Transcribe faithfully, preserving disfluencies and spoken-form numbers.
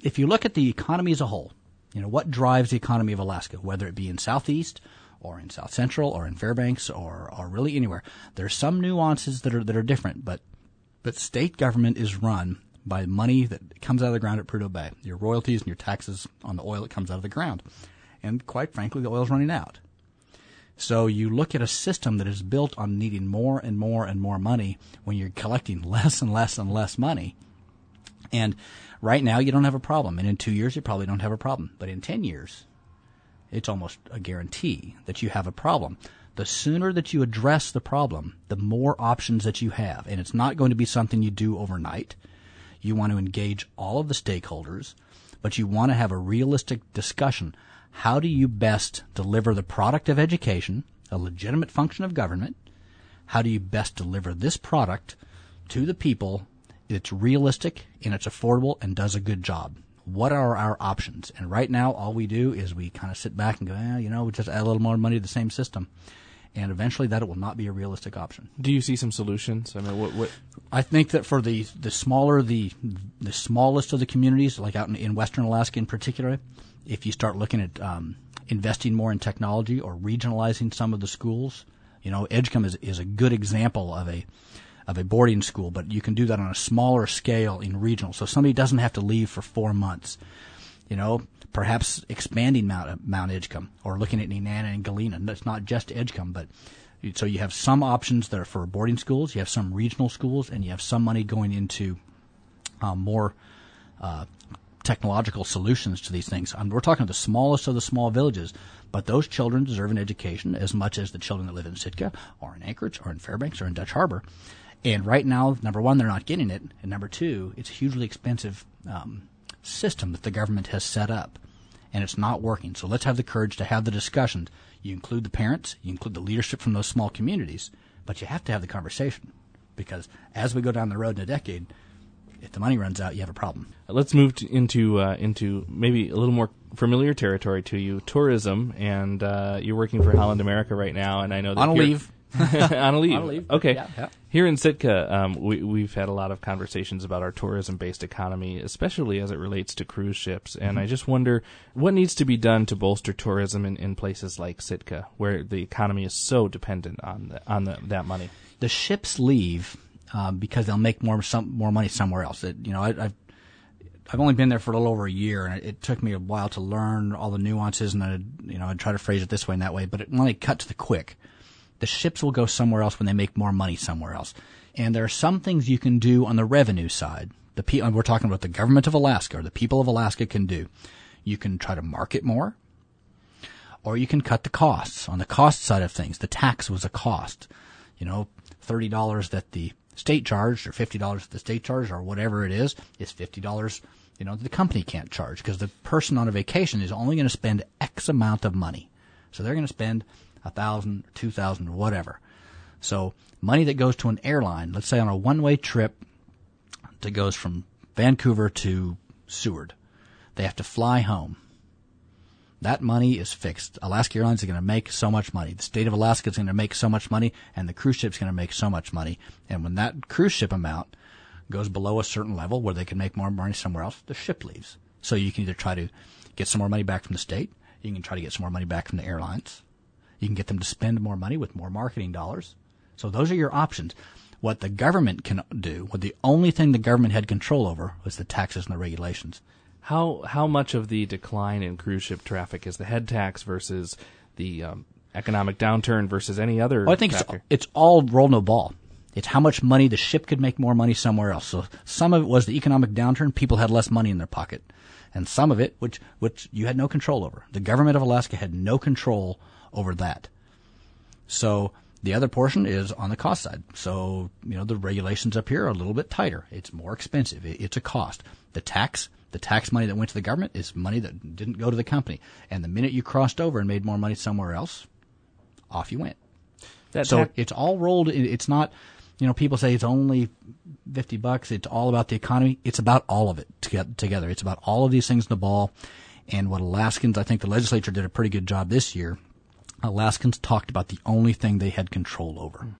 if you look at the economy as a whole, you know, what drives the economy of Alaska, whether it be in Southeast or in South Central or in Fairbanks or, or really anywhere, there's some nuances that are that are different, but but state government is run by money that comes out of the ground at Prudhoe Bay, your royalties and your taxes on the oil that comes out of the ground. And quite frankly, the oil's running out. So you look at a system that is built on needing more and more and more money when you're collecting less and less and less money. And right now you don't have a problem. And in two years you probably don't have a problem. But in ten years, it's almost a guarantee that you have a problem. The sooner that you address the problem, the more options that you have. And it's not going to be something you do overnight. You want to engage all of the stakeholders, but you want to have a realistic discussion. How do you best deliver the product of education, a legitimate function of government? How do you best deliver this product to the people? It's realistic and it's affordable and does a good job. What are our options? And right now, all we do is we kind of sit back and go, eh, you know, we just add a little more money to the same system. And eventually that will not be a realistic option. Do you see some solutions? I mean, what, what? I think that for the, the smaller, the the smallest of the communities, like out in, in western Alaska in particular, if you start looking at um, investing more in technology or regionalizing some of the schools, you know, Edgecombe is, is a good example of a of a boarding school, but you can do that on a smaller scale in regional. So somebody doesn't have to leave for four months. You know, perhaps expanding Mount, Mount Edgecombe or looking at Nenana and Galena. It's not just Edgecombe, but so you have some options that are for boarding schools, you have some regional schools, and you have some money going into um, more uh, technological solutions to these things. Um, we're talking the smallest of the small villages, but those children deserve an education as much as the children that live in Sitka or in Anchorage or in Fairbanks or in Dutch Harbor. And right now, number one, they're not getting it, and number two, it's a hugely expensive um, system that the government has set up, and it's not working. So let's have the courage to have the discussions. You include the parents, you include the leadership from those small communities, but you have to have the conversation, because as we go down the road in a decade, if the money runs out, you have a problem. Let's move to, into uh, into maybe a little more familiar territory to you, tourism, and uh, you're working for Holland America right now, and I know that on a you're leave. on a leave. On a leave. Okay. Yeah, yeah. Here in Sitka, um, we, we've had a lot of conversations about our tourism-based economy, especially as it relates to cruise ships. And mm-hmm. I just wonder what needs to be done to bolster tourism in, in places like Sitka, where the economy is so dependent on the, on the, that money. The ships leave uh, because they'll make more some more money somewhere else. It, you know, I, I've I've only been there for a little over a year, and it, it took me a while to learn all the nuances. And I, you know, I'd try to phrase it this way and that way. But it, when they cut to the quick, the ships will go somewhere else when they make more money somewhere else. And there are some things you can do on the revenue side. The pe- we're talking about the government of Alaska, or the people of Alaska can do. You can try to market more, or you can cut the costs. On the cost side of things, the tax was a cost. You know, thirty dollars that the state charged, or fifty dollars that the state charged, or whatever it is, is fifty dollars, you know, that the company can't charge, because the person on a vacation is only going to spend X amount of money. So they're going to spend a thousand, two thousand, whatever. So money that goes to an airline, let's say on a one-way trip that goes from Vancouver to Seward, they have to fly home. That money is fixed. Alaska Airlines is going to make so much money. The state of Alaska is going to make so much money, and the cruise ship is going to make so much money. And when that cruise ship amount goes below a certain level where they can make more money somewhere else, the ship leaves. So you can either try to get some more money back from the state, you can try to get some more money back from the airlines. You can get them to spend more money with more marketing dollars. So those are your options. What the government can do, what the only thing the government had control over, was the taxes and the regulations. How how much of the decline in cruise ship traffic is the head tax versus the um, economic downturn versus any other well, I think factor? It's, it's all roll no ball. It's how much money the ship could make more money somewhere else. So some of it was the economic downturn. People had less money in their pocket. And some of it, which which you had no control over. The government of Alaska had no control over that. So the other portion is on the cost side. So, you know, the regulations up here are a little bit tighter. It's more expensive. It's a cost. The tax, the tax money that went to the government is money that didn't go to the company. And the minute you crossed over and made more money somewhere else, off you went. That so ta- it's all rolled. It's not, you know, people say it's only fifty bucks. It's all about the economy. It's about all of it together. It's about all of these things in the ball. And what Alaskans, I think the legislature did a pretty good job this year. Alaskans talked about the only thing they had control over.